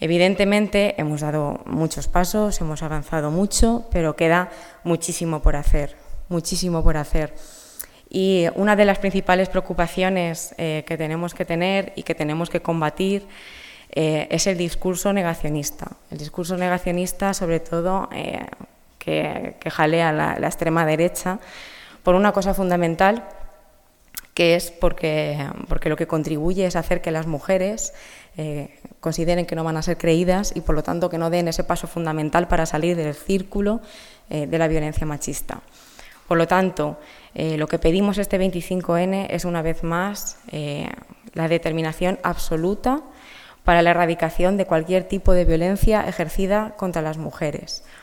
Evidentemente hemos dado muchos pasos, hemos avanzado mucho, pero queda muchísimo por hacer, muchísimo por hacer. Y una de las principales preocupaciones que tenemos que tener y que tenemos que combatir es el discurso negacionista. El discurso negacionista, sobre todo, que jalea la extrema derecha, por una cosa fundamental, que es porque lo que contribuye es hacer que las mujeres consideren que no van a ser creídas y, por lo tanto, que no den ese paso fundamental para salir del círculo de la violencia machista. Por lo tanto, lo que pedimos este 25N es, una vez más, la determinación absoluta para la erradicación de cualquier tipo de violencia ejercida contra las mujeres.